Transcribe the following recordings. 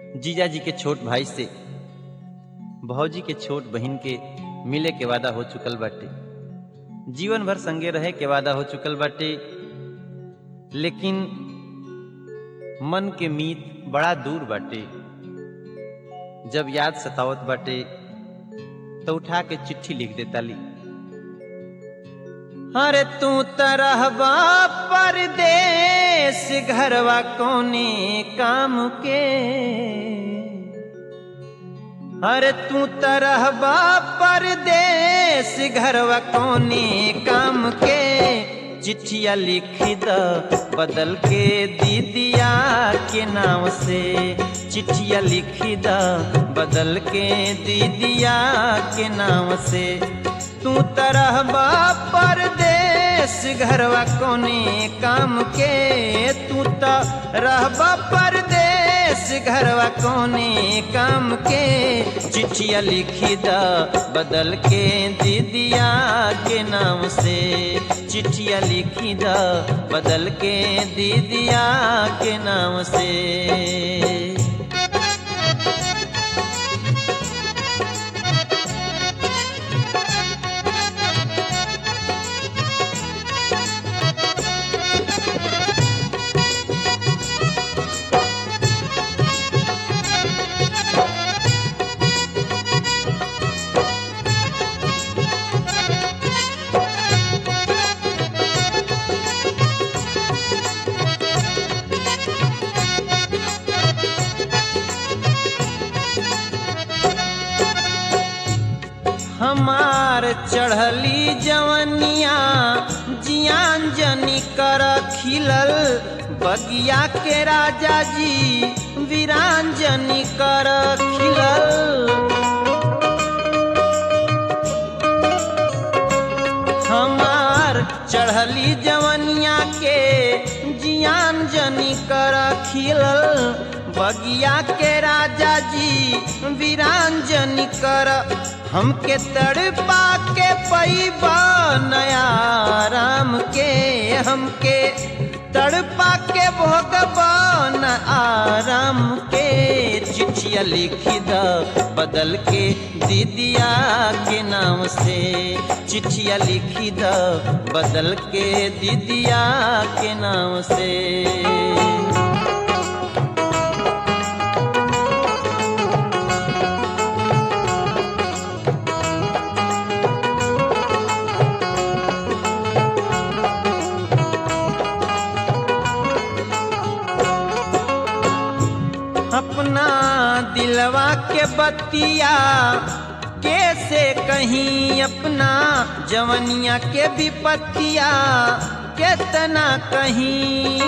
जीजा जी के छोट भाई से भौजी के छोट बहन के मिले के वादा हो चुकल बाटे। जीवन भर संगे रहे के वादा हो चुकल बाटे, लेकिन मन के मीत बड़ा दूर बाटे। जब याद सतावत बाटे तो उठा के चिट्ठी लिख देता ली। अरे तू तरहबा परदेस घरवा कोने काम के, अरे तू तरहबा परदेस घरवा कोने काम के। चिट्ठिया लिख द बदल के दीदिया के नाम से, चिट्ठिया लिख द बदल के दीदिया के नाम से। तू तरहबा परदेस घरवा कोने काम के, तू तरहबा परदेस घरवा कोने काम के। चिट्ठिया लिखी द बदल के दीदिया के नाम से, चिट्ठिया लिखी द बदल के दीदिया के नाम से। हमार चढ़ली जवनिया जियान जनी कर खिलल, बगिया के राजा जी वीरान जनी कर खिलल। हमार चढ़ली जवनिया के जियान जनी कर खिलल, बगिया के राजा जी वीरान जनी कर। हमके तड़पा के पैबा नया राम के, हमके तड़पा के भोगबा न आराम के। चिट्ठिया लिखी द बदल के दीदिया के नाम से, चिट्ठिया लिखी द बदल के दीदिया के नाम से। अपना दिलवा के बतिया कैसे कहीं, अपना जवनिया के विपत्तिया केतना कहीं।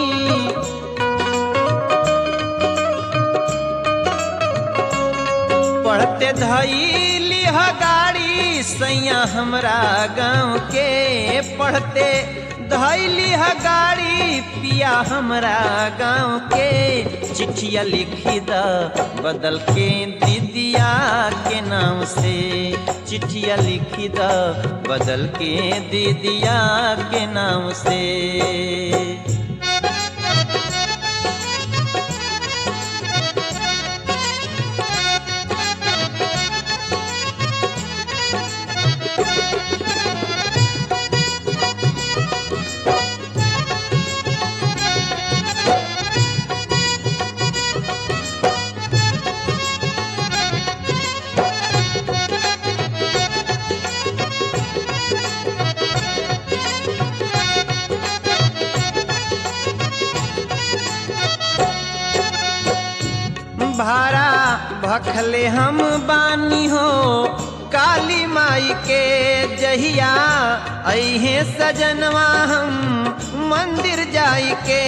पढ़ते धैली ह गाड़ी सैया हमरा गाँव के, पढ़ते धैली ह गाड़ी पिया हमरा गाँव के। चिट्ठिया लिखी द बदल के दीदिया के नाम से, चिट्ठिया लिखी द बदल के दीदिया के नाम से। भारा भखले हम बानी हो काली माई के जहिया, अहे सजनवा हम मंदिर जाई के।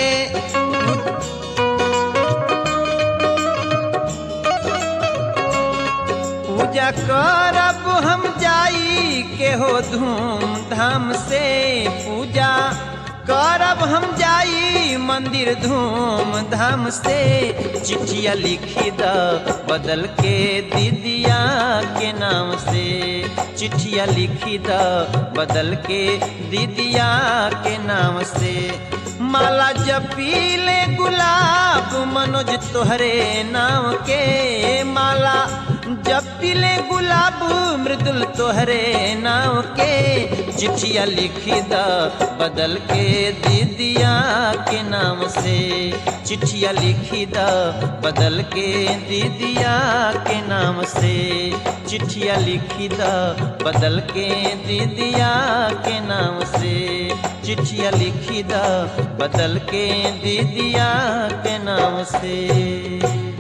पूजा करब हम जाई के हो धूमधाम से, पूजा करब हम जाई मंदिर धूमधाम से। चिट्ठिया लिखी द बदल के दीदिया के नाम से, चिट्ठिया लिखी द बदल के दीदिया के नाम से। माला जपीले गुलाब मनोज तोहरे नाम के माला जब पिले गुलाब मृदुल तोहरे नाम के चिट्ठिया लिखी द बदल के दीदिया के नाम से चिट्ठिया लिखी द बदल के दीदिया के नाम से चिट्ठिया लिखी द बदल के दीदिया के नाम से चिट्ठिया लिखी द बदल के दीदिया के नाम से।